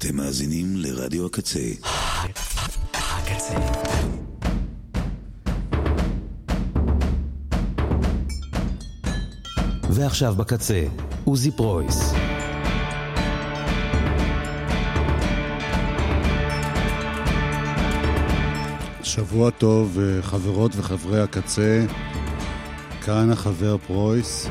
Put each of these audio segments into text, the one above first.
אתם מאזינים לרדיו הקצה. הקצה. ועכשיו בקצה, עוזי פרויס. שבוע טוב, חברות וחברי הקצה. כאן החבר פרויס.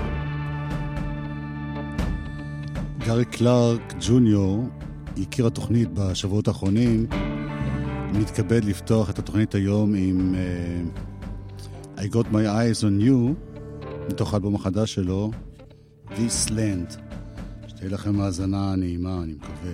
גארי קלארק ג'וניור הכיר התוכנית בשבועות האחרונים. מתכבד לפתוח את התוכנית היום עם I Got My Eyes on You, מתוך האלבום החדש שלו, This Land. שתהיה לכם האזנה נעימה, אני מקווה.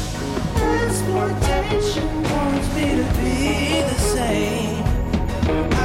Exploitation wants me to be the same.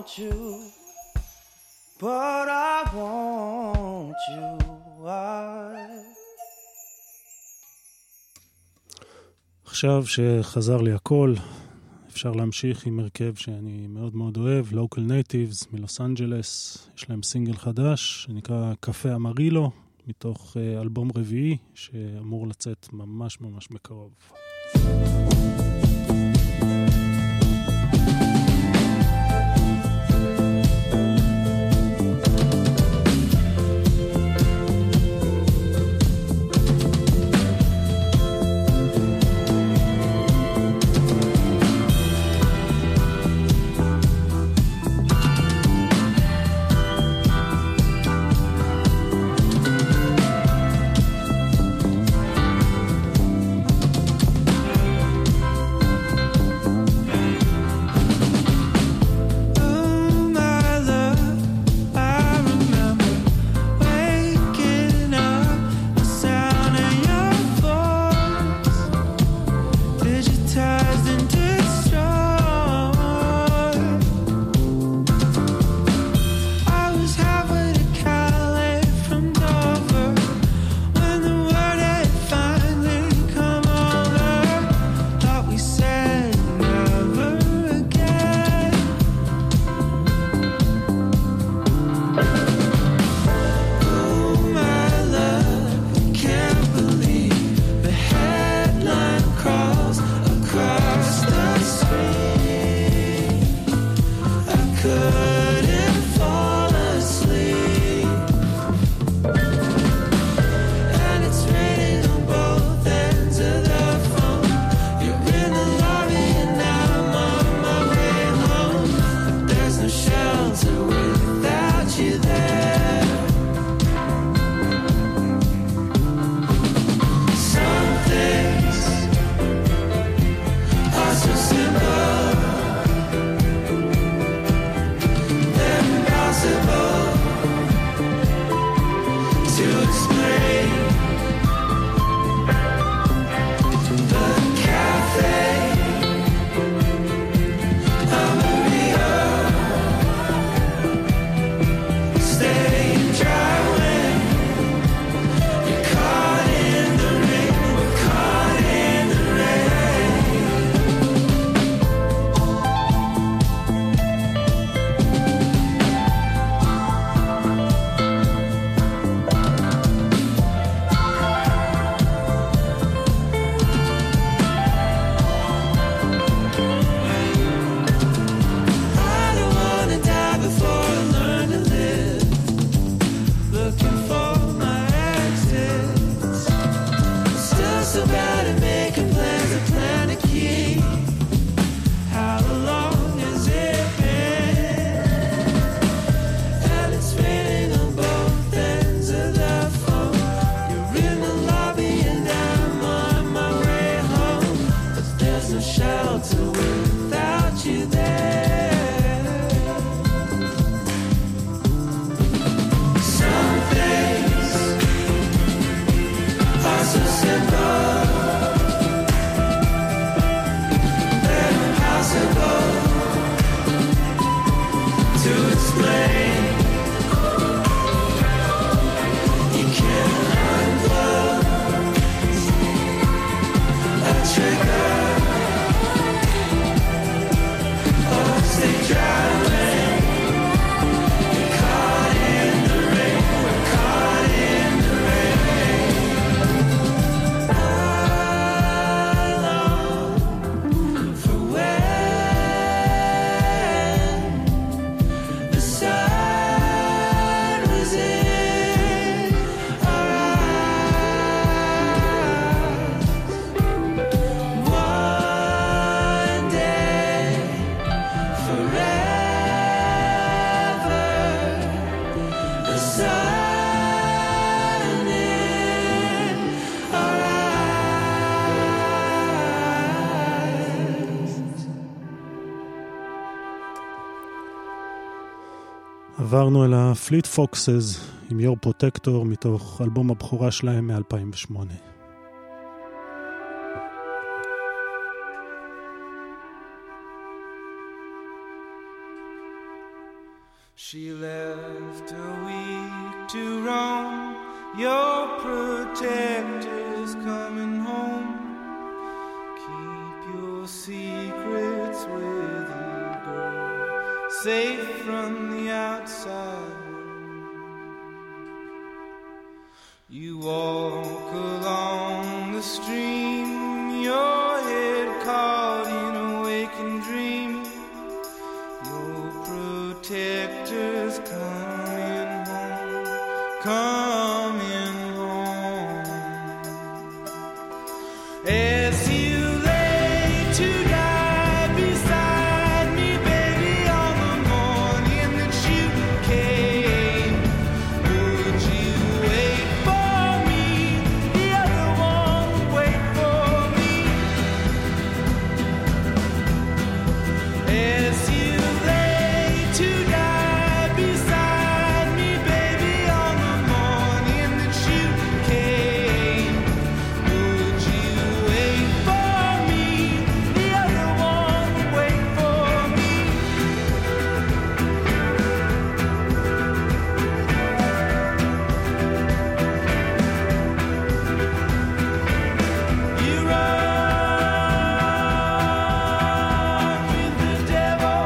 want you, but I want you. עכשיו שחזר לי הכל, אפשר להמשיך עם הרכב שאני מאוד מאוד אוהב, Local Natives מלוס אנג'לס. יש להם סינגל חדש שנקרא קפה אמרילו, מתוך אלבום רביעי שאמור לצאת ממש ממש בקרוב. עברנו אל הפליט פוקסס עם Your Protector מתוך אלבום הבכורה שלהם מ-2008. She left a week to roam. Your protector's coming home. Keep your secrets with you, girl, safe from the outside. You walk along the stream, your head caught in a waking dream. Your protector's coming home, coming home. As you lay to die beside me, baby, on the morning that you came, would you wait for me? The other one would wait for me. As you lay to die beside me, baby, on the morning that you came, would you wait for me? The other one would wait for me. You run with the devil.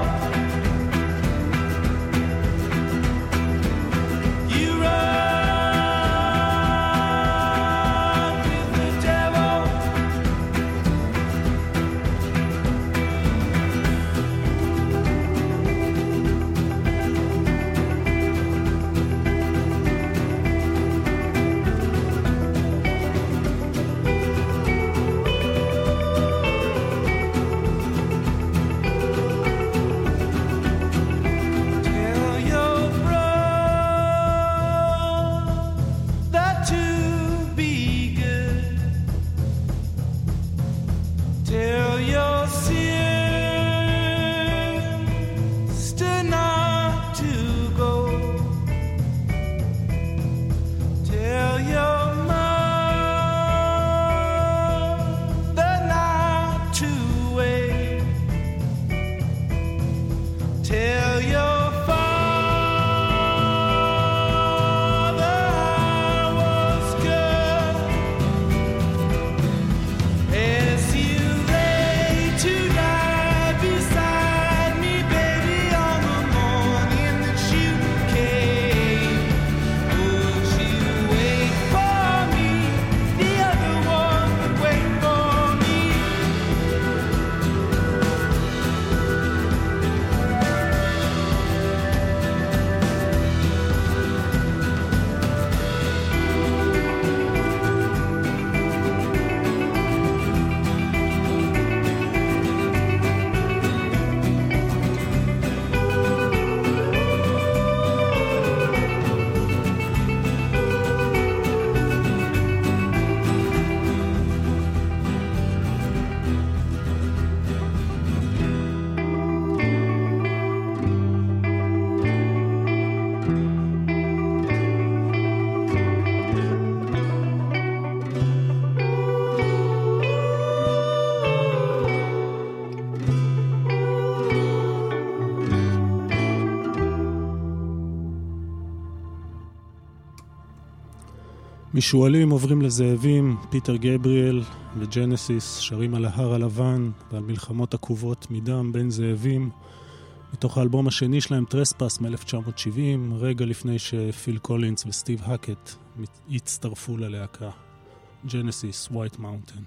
You run with the devil. Tell your brother to be good. Tell your sister not to go. Tell your mother not to wait. Tell your father I was good. As you lay to die beside me, baby, on the morning that you came, would you wait for me? The other one would wait for me. משועלים עוברים לזאבים, פיטר גבריאל וג'נסיס שרים על ההר הלבן ועל מלחמות עקובות מדם בין זאבים, מתוך האלבום השני שלהם, טרספס מ-1970, רגע לפני שפיל קולינס וסטיב הקט הצטרפו ללהקה. ג'נסיס, ווייט מאונטן.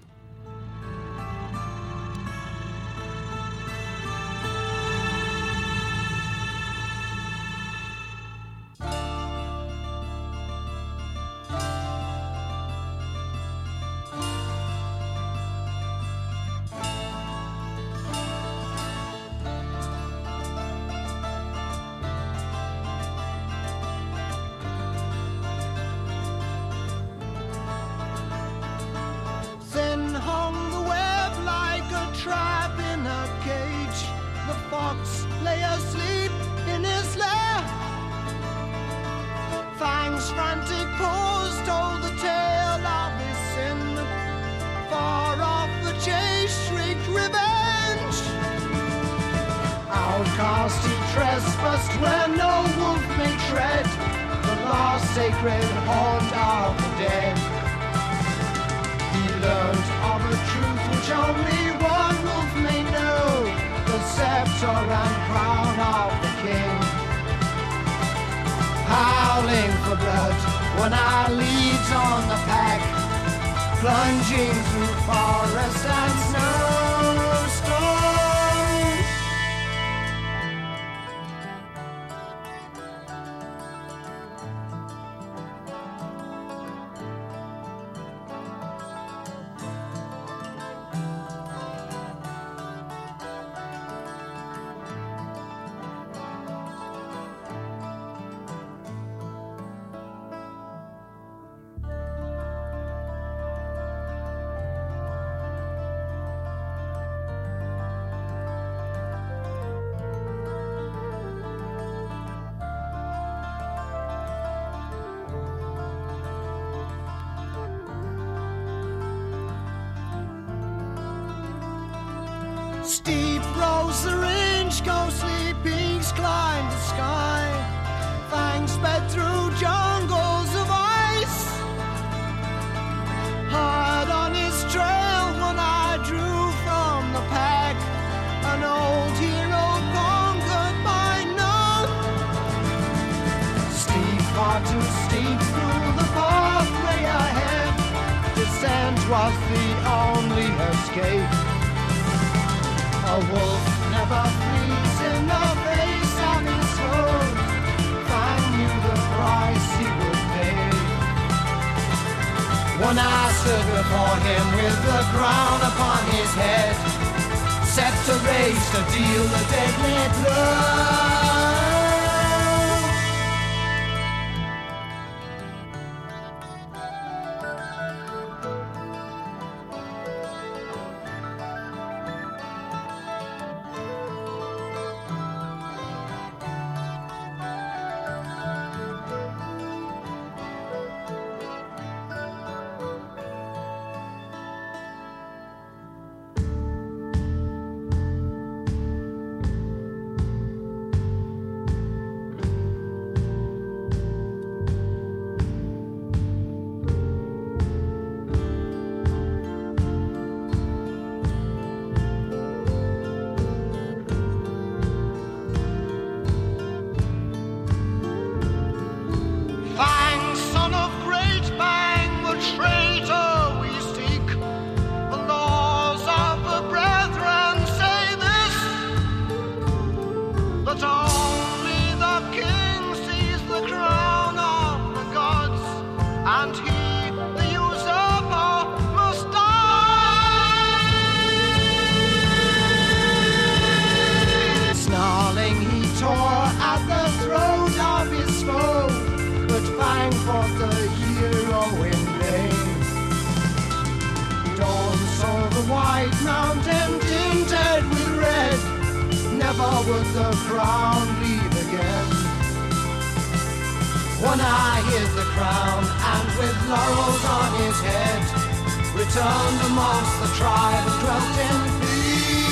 Then hung the web like a trap in a cage. The fox lay asleep in his lair. Fang's frantic paws told the tale of his sin. Far off the chase shrieked revenge. Outcast he trespassed where no sacred haunt of the dead. He learned of a truth which only one wolf may know, the scepter and crown of the king. Howling for blood when our leads on the pack, plunging through forest and snowstorm. Steep rose the range, ghostly peaks climbed the sky. Fangs sped through jungles of ice. Hard on his trail when I drew from the pack, an old hero conquered by none. Steep, far too steep through the pathway ahead. Descent was the only escape. A wolf never flees in the face of his foe. Fang knew the price he would pay. When I stood before him with the crown upon his head, set to race to deal the deadly blow. White mountain tinted with red, never would the crown leave again. When I hid the crown and with laurels on his head, returned amongst the tribe and dwelt in peace.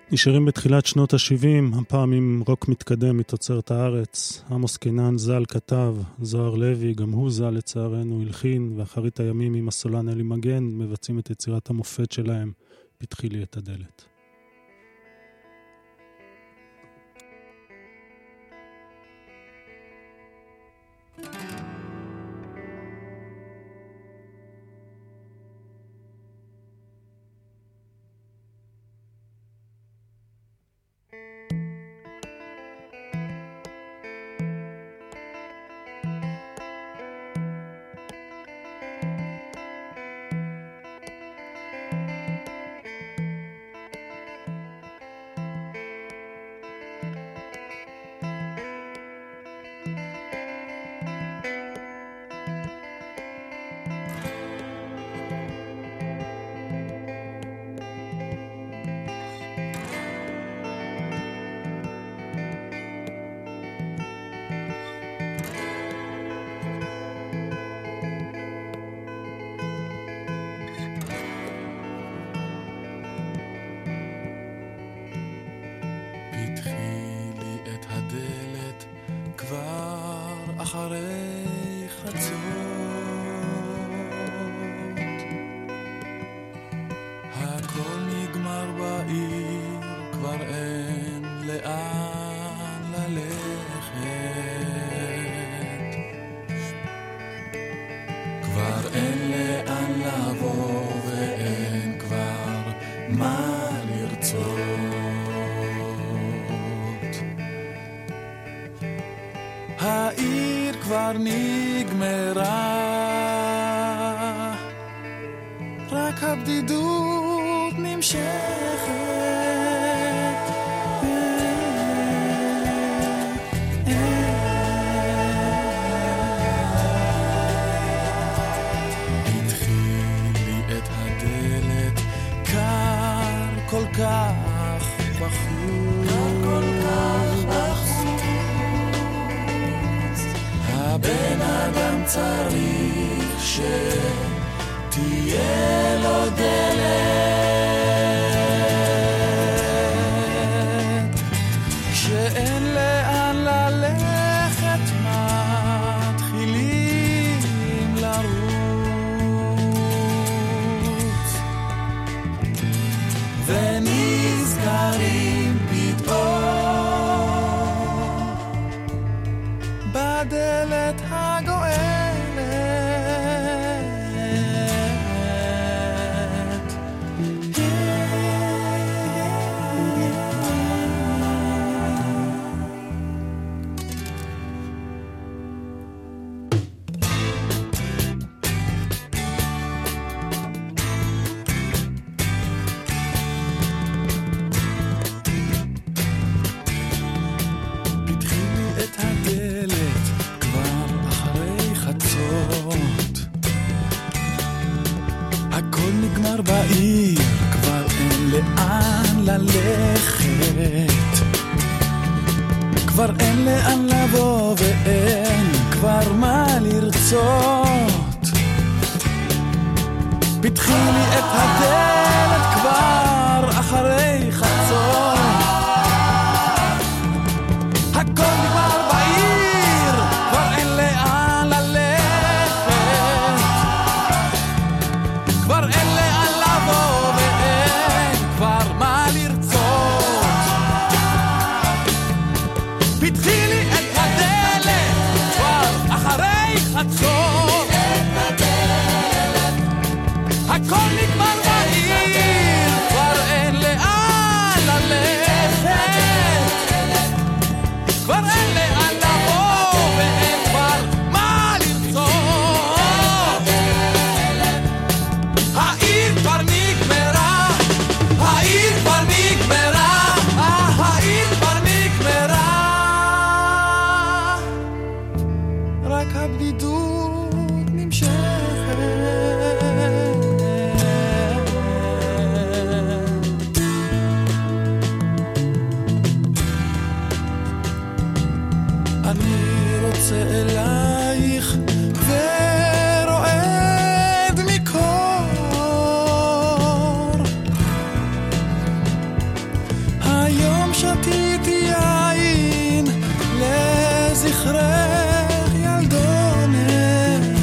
נשארים בתחילת שנות ה-70, הפעם עם רוק מתקדם מתוצרת הארץ. עמוס קינן ז"ל כתב, זוהר לוי, גם הוא ז"ל לצערנו, הלחין, ואחרית הימים עם הסולן אלי מגן מבצעים את יצירת המופת שלהם, פתחי לי את הדלת. אחרי חצות הכל נגמר בעיר, כבר אין לאן ללכת, כבר אין לאן לבוא ואין כבר מה לרצות. העיר כבר נגמרה, רק הבדידות נמשכת. התחיל לי את הדלת, קר כל כך בחוץ, קר כל כך בחוץ. הבן אדם צריך שתהיה לו דלת, כשאין לאן ללכת מתחילים לרוץ ונזכרים פתאום בדלת הגואלת. פתחי את הדלת כבר אחרי חצות, הכל נגמר בעיר, כבר אין לאן ללכת, כבר אין לאן לבוא ואין כבר מה לרצות. פתחי לי את הדלת כבר אחרי חצות, הכל נגמר בעיר, כבר אין לאן ללכת, כבר אין לאן לבוא ואין כבר מה לרצות. פתחי לי את הדלת כבר אחרי חצות, הכל נגמר בעיר, כבר אין לאן ללכת, כבר אין לאן לבוא ואין כבר מה לרצות. העיר כבר נגמרה, העיר כבר נגמרה, העיר כבר נגמרה, רק הבדידות נמשכת. אני רוצה אלייך ורועד מקור, זכרך ילדונת,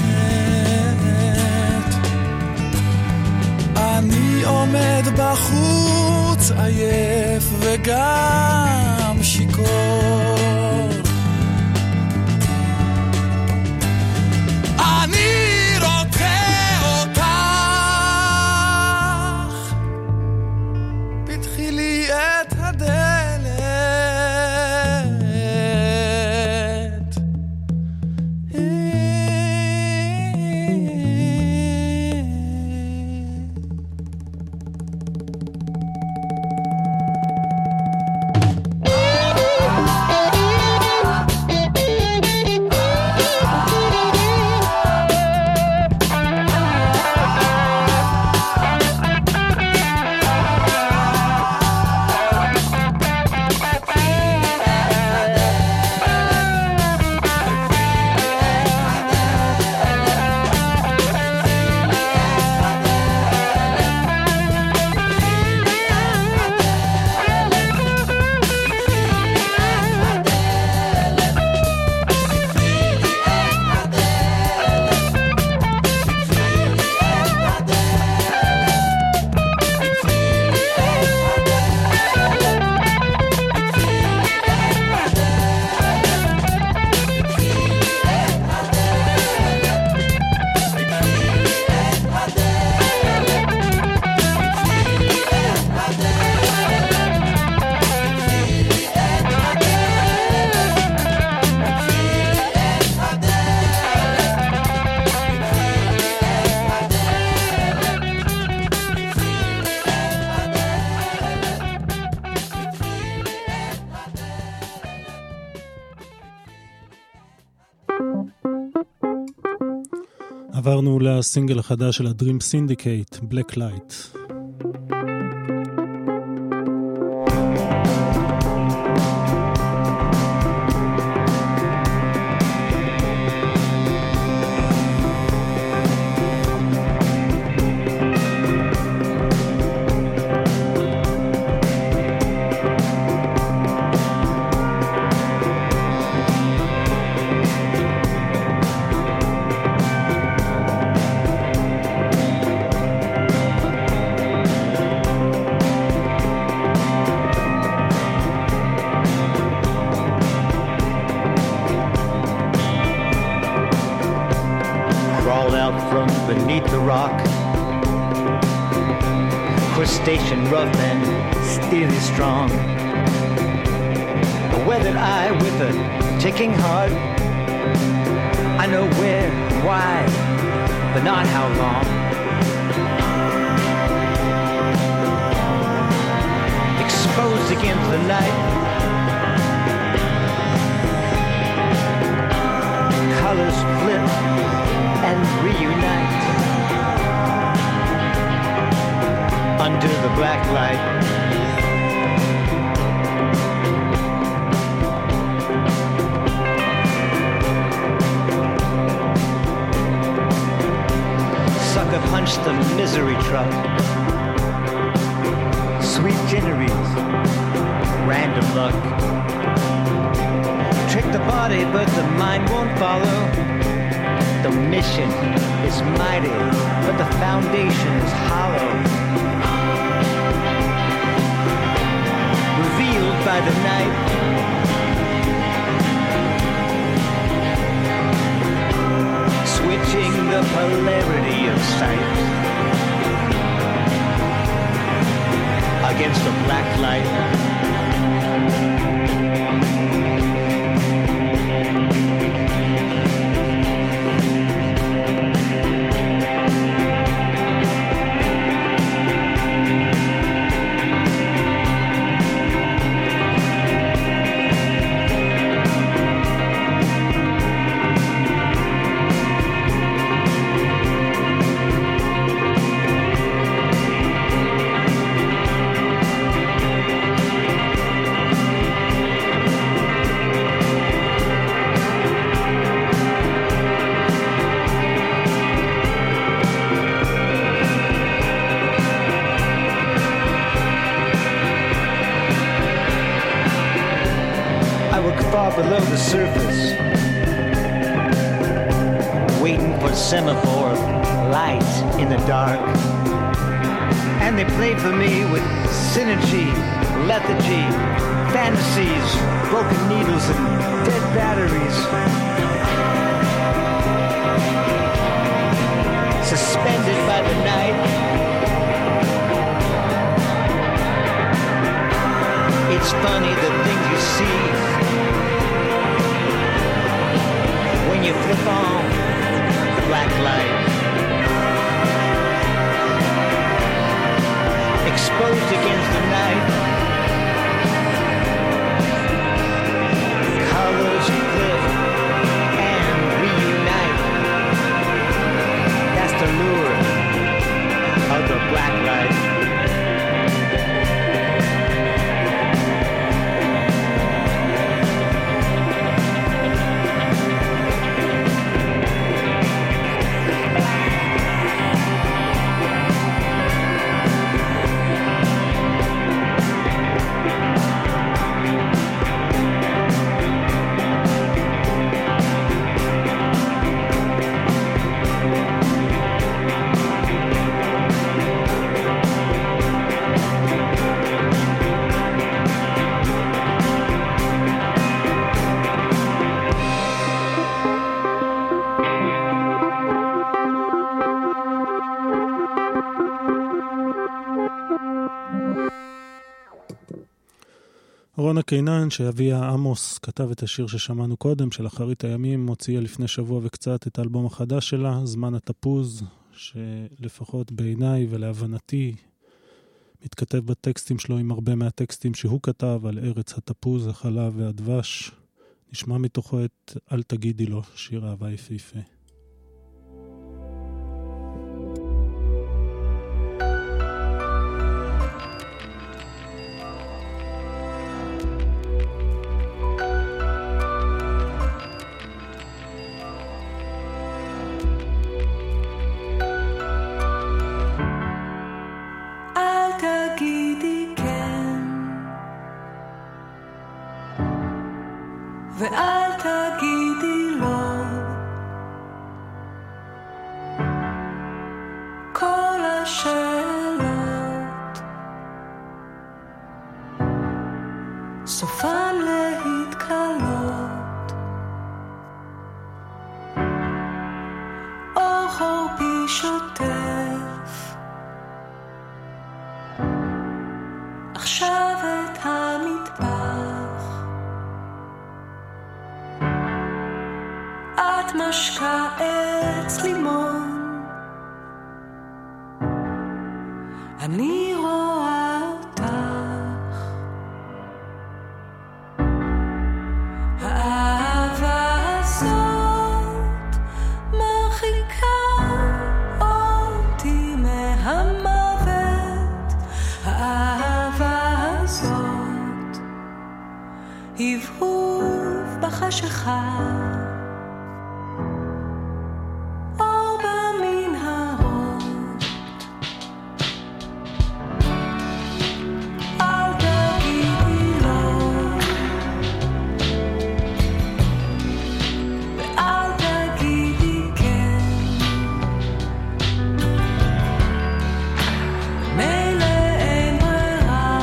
אני עומד בחוץ עייף וגם שיכור, אני רוצה אותך, פתחי לי את הדלת, עברנו לסינגל החדש של הדרים סינדיקייט, Black Light. Crustacean rough and steely strong, a weathered eye with a ticking heart. I know where, why, but not how long. Exposed against the night, colors flip and reunite under the black light. Sucker punch the misery truck. Sweet ginneries, random luck. Trick the body, but the mind won't follow. The mission is mighty, but the foundation is hollow. Revealed by the night, switching the polarity of sight against the black light. below the surface, waiting for semaphore lights in the dark. And they played for me with synergy, lethargy, fantasies, broken needles and dead batteries. Suspended by the night, it's funny the things you see when you flip on the black light. Exposed against the night, colors flip and reunite. That's the lure of the black light. רונה קינן, שאביה עמוס כתב את השיר ששמענו קודם, של אחרית הימים, הוציאה לפני שבוע וקצת את האלבום החדש שלה, זמן התפוז, שלפחות בעיניי ולהבנתי מתכתב בטקסטים שלו עם הרבה מהטקסטים שהוא כתב על ארץ התפוז, החלב והדבש. נשמע מתוכו את אל תגידי לו, שיר אהבה יפהפה. ואל תגידי לו כל השאלות סופן להתקלות אור חורפי שוטף עכשיו את המטבח את משקה עץ לימון אני רואה אותך האהבה הזאת מרחיקה אותי מהמוות האהבה הזאת הבהוב בחשיכה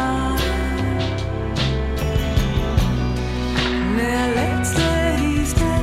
נאלץ להזדהות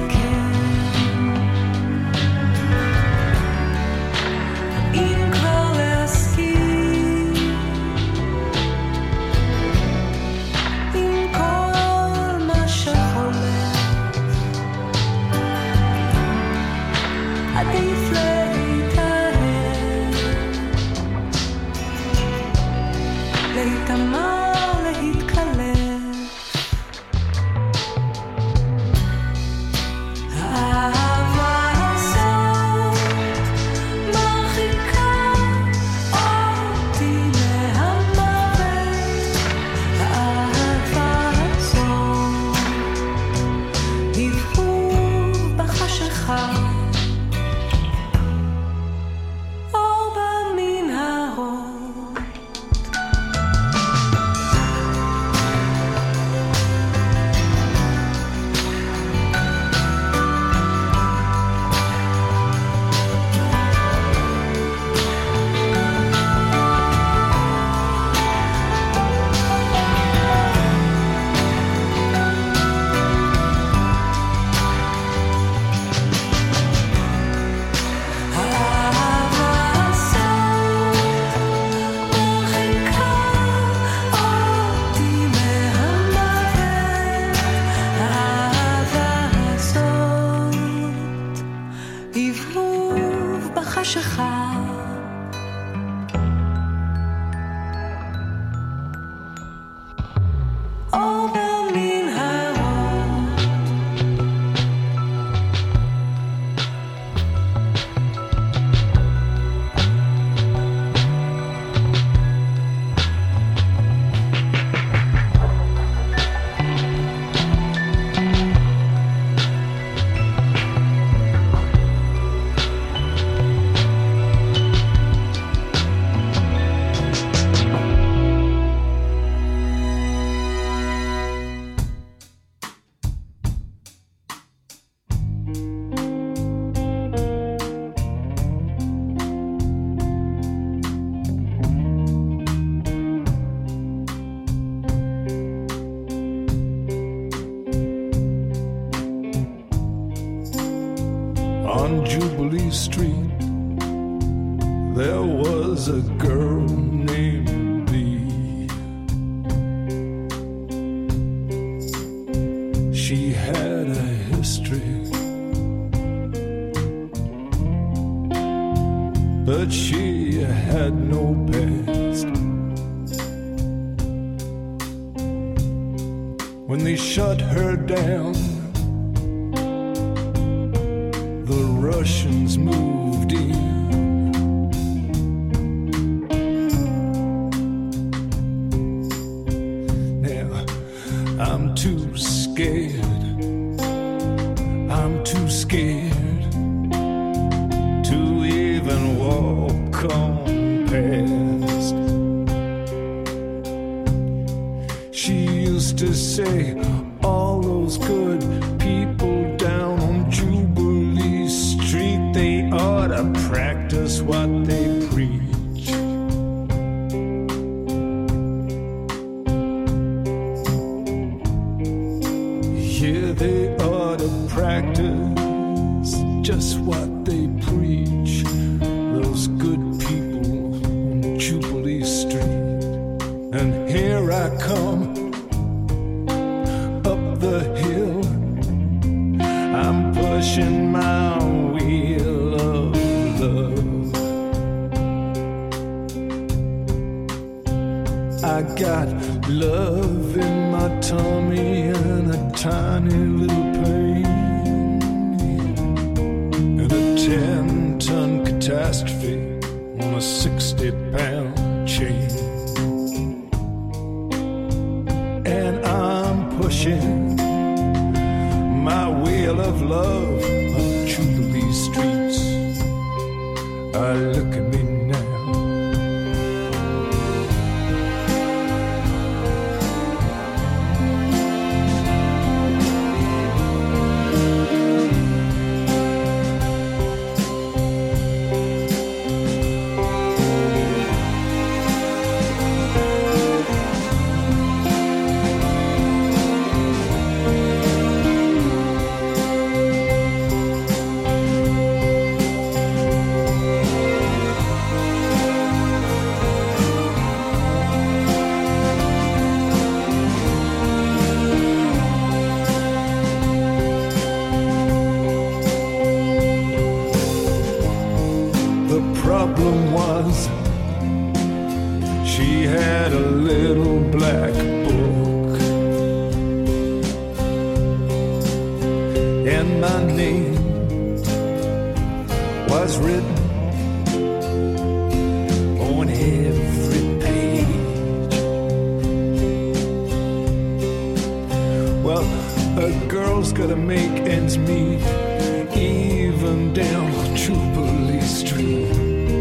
בחשיכה. עובר מנהרות, On Jubilee Street, there was a girl named Bee. She had a history, but she had no past. When they shut her down, the Russians moved in. Now I'm too scared, I'm too scared to even walk on past. She used to say, all those good people down on Jubilee Street, they ought to practice what they preach. Yeah, they ought to practice just what they preach. Those good people on Jubilee Street. And here I come up the hill, I'm pushing my wheel of love. I got love in my tummy and a tiny little pain, and a 10-ton catastrophe on a 60-pound chain. And I'm pushing my wheel of love on Jubilee streets. Look at me now. Problem was, she had a little black book, and my name was written on every page. Well, a girl's gotta make ends meet, even down on Jubilee Street.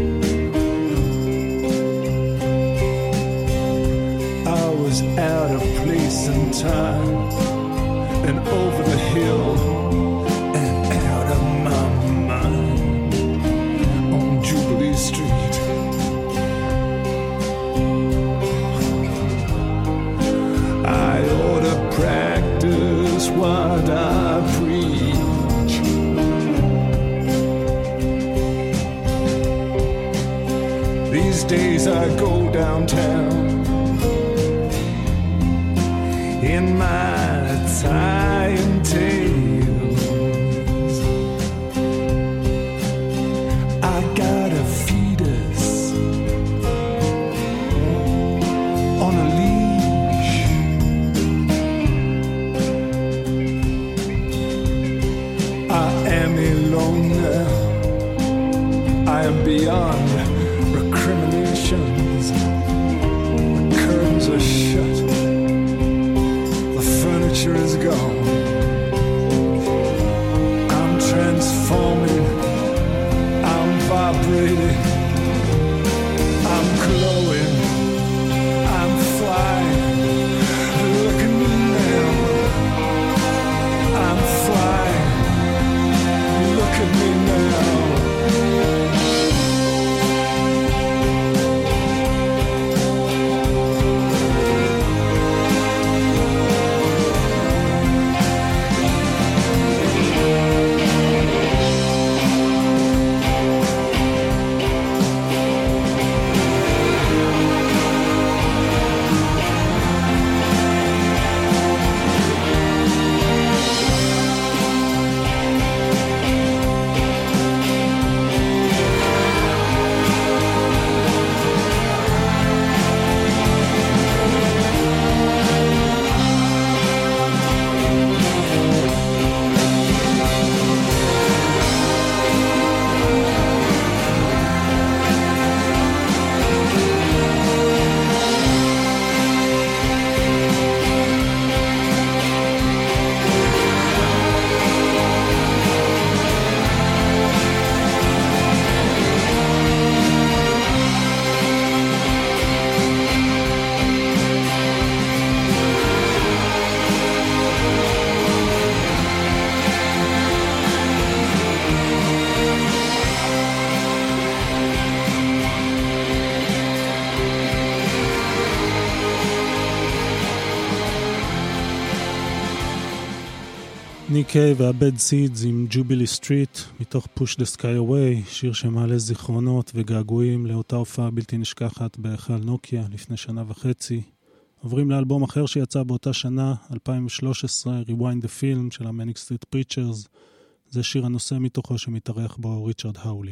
Out of place and time, and over the hill and out of my mind on Jubilee Street. I ought to practice what I preach. These days I go downtown in my tie and tails. I got beyond recriminations. The curtains are shut, the furniture is gone. I'm transforming, I'm vibrating, I'm glowing, I'm flying. Look at me now, I'm flying. Look at me now. ניק קייב והבד סידס עם ג'ובילי סטריט מתוך Push the Sky Away, שיר שמעלה זיכרונות וגעגועים לאותה הופעה בלתי נשכחת בהיכל נוקיה לפני שנה וחצי. עוברים לאלבום אחר שיצא באותה שנה, 2013, Rewind the Film של המניק סטריט פריצ'רס. זה שיר הנושא מתוכו שמתארח בו ריצ'רד האולי.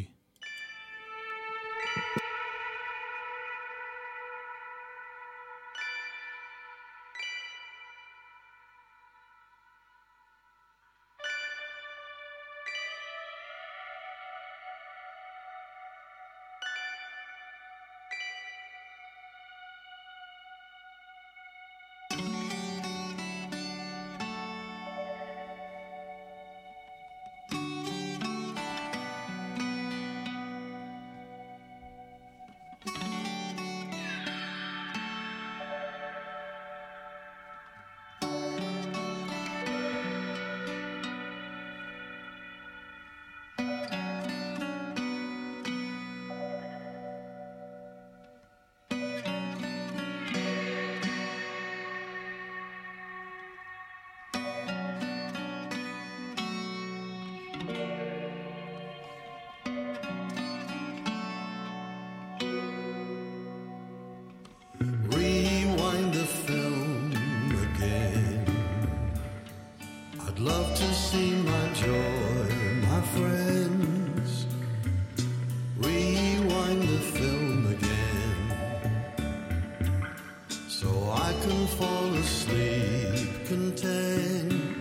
Rewind the film again. I'd love to see my joy, my friends. Rewind the film again, so I can fall asleep content.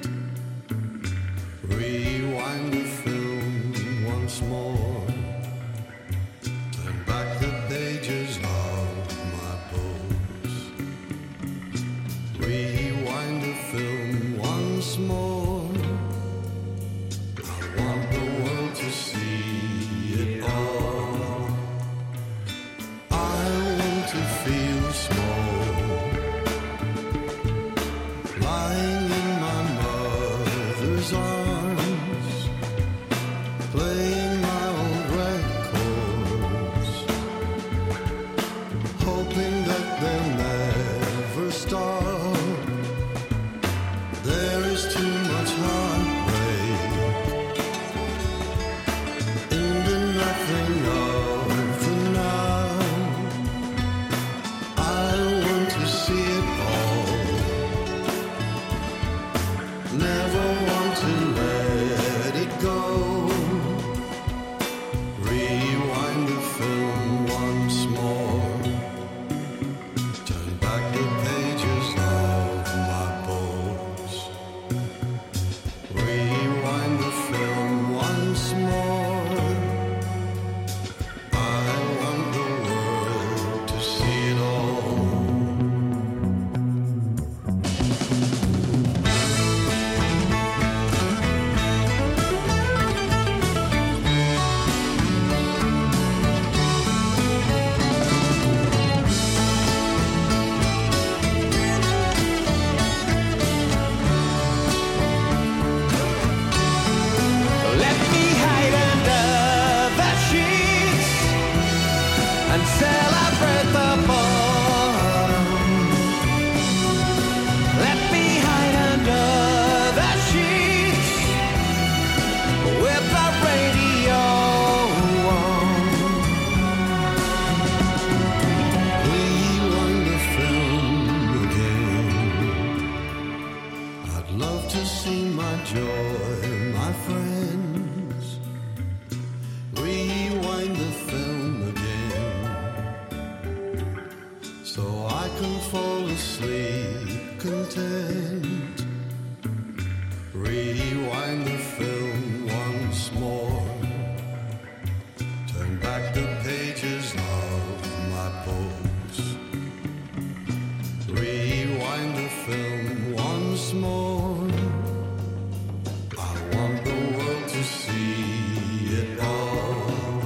Rewind the film once more. Turn back the pages of my books. Rewind the film once more. I want the world to see it all. I want to feel small, lying in my mother's arms, playing my old with the radio on. Rewind the film again. I'd love to see my joy, my friends. Rewind the film again, so I can fall asleep content. Rewind the film once more. Turn back the pages of my books. Rewind the film once more. I want the world to see it all.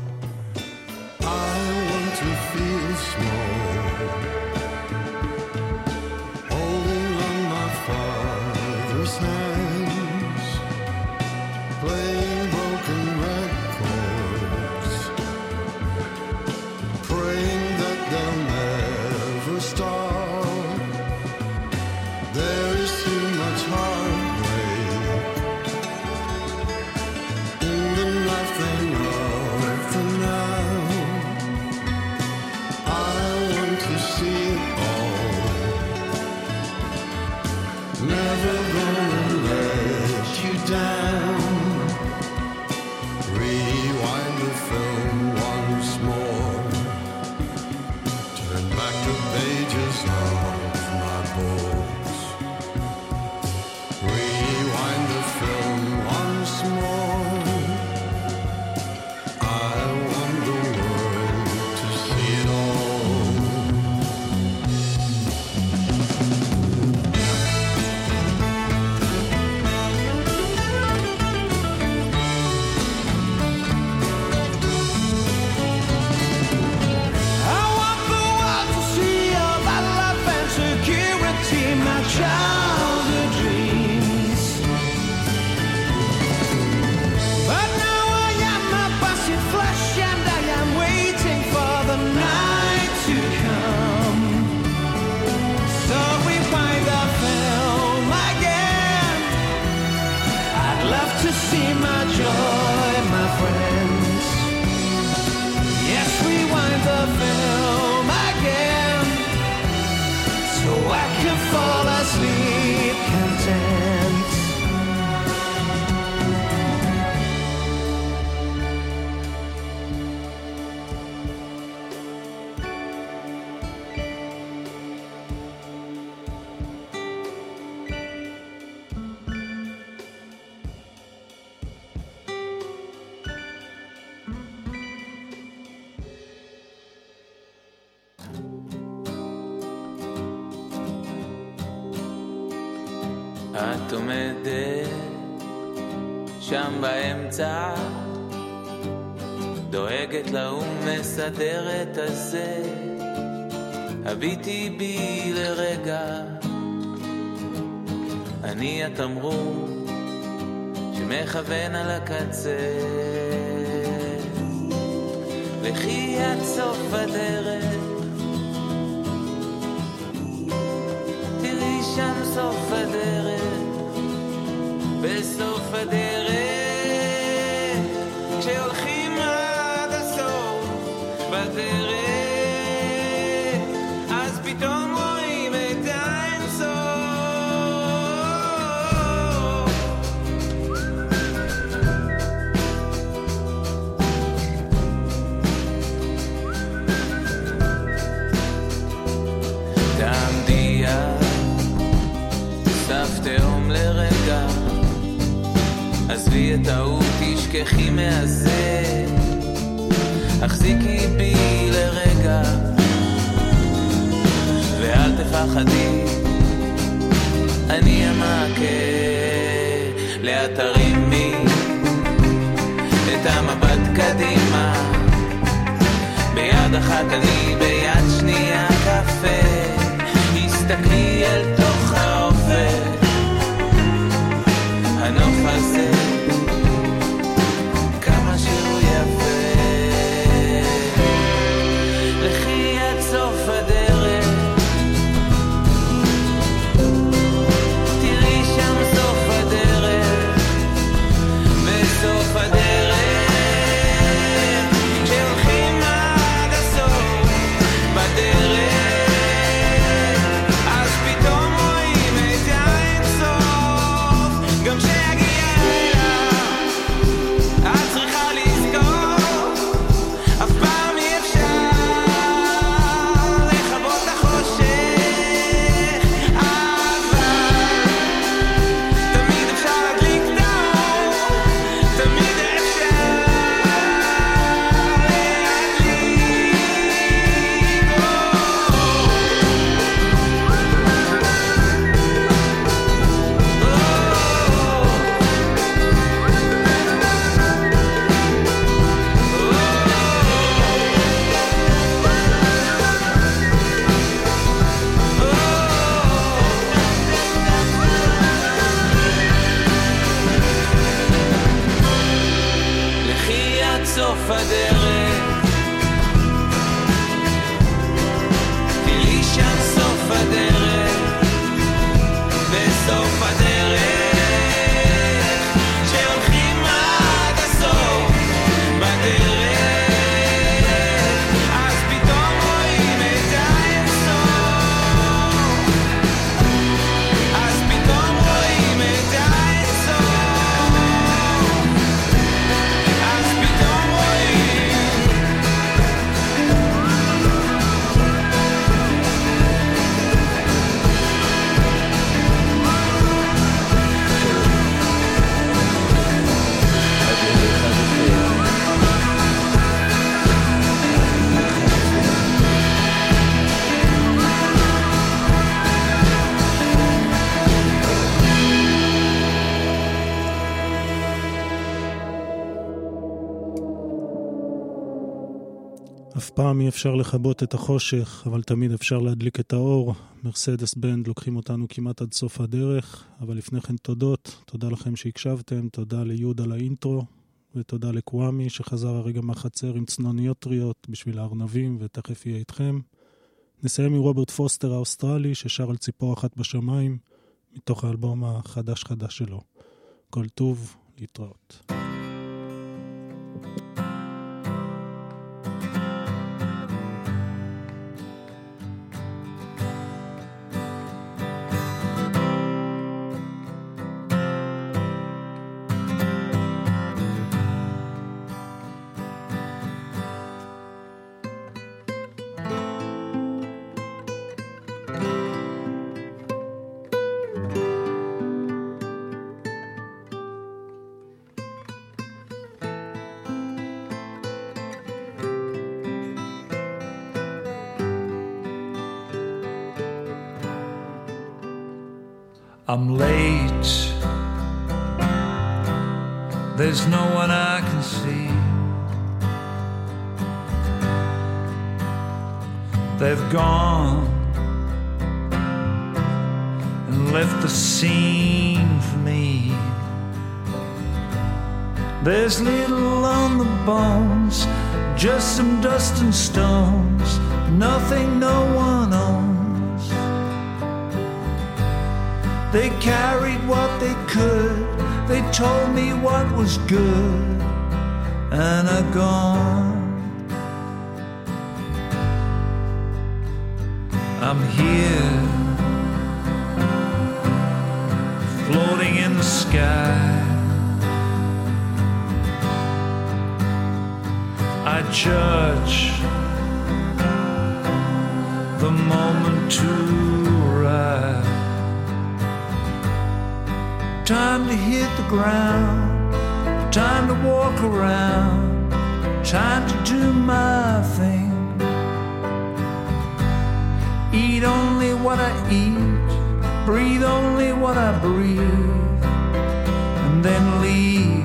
I want to feel small, holding on my father's hands, playing broken records, praying that they'll never stop. There is too much heartbreak in the nothing of the now. I want to see it all. Never gonna let you down. Rewind the film once more. Turn back the pages of my books. Rewind the film once more. I want the world to see it all. I want the world to see all that love and security, my childhood dreams. But now I am a busted flesh and I am waiting for the night to come. So rewind the film again. I'd love to see my joy, my friends. Yes, rewind the film again, so I can fall asleep content. את עומדת שם באמצע, דואגת לה ומסדרת הזה. הביטי בי לרגע, אני התמרור שמכוון על הקצה. לכי עד סוף הדרך, תראי שם סוף הדרך, בסוף הדרך, כשהולכים עד הסוף בדרך, אז פתאום רואים את האינסוף. תעמדי את סף תהום לרגע, עזבי את ההוא, תשכחי מהזה, החזיקי בי לרגע ואל תפחדי, אני המעקה. לאט תרימי את המבט קדימה, ביד אחת אני ביד שנייה קפה, הסתכלי אל תוך האופק, הנוף הזה כמה שהוא יפה. לכי עד סוף הדרך, תראי שם סוף הדרך, הדרך, תראי שם סוף הדרך, בסוף הדרך שהולכים עד הסוף בדרך, אז פתאום רואים את האינסוף, אז פתאום רואים את האינסוף, אז פתאום רואים. אף פעם אי אפשר לכבות את החושך, אבל תמיד אפשר להדליק את האור. מרסדס בנד לוקחים אותנו כמעט עד סוף הדרך, אבל לפני כן תודות. תודה לכם שהקשבתם, תודה ליהודה על האינטרו, ותודה לקוואמי שחזר הרגע מהחצר עם צנוניות טריות בשביל הארנבים, ותכף יהיה איתכם. נסיים עם רוברט פוסטר האוסטרלי ששר על ציפור אחת בשמיים, מתוך האלבום החדש שלו. כל טוב, להתראות. I'm late. There's no one I can see. They've gone and left the scene for me. There's little on the bones, just some dust and stones, nothing no one owns. They carried what they could, they told me what was good, and are gone. I'm here, floating in the sky. I judge the moment to arrive. Time to hit the ground, time to walk around, time to do my thing. Eat only what I eat, breathe only what I breathe, and then leave.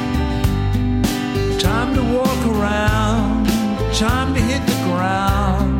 Time to walk around, time to hit the ground,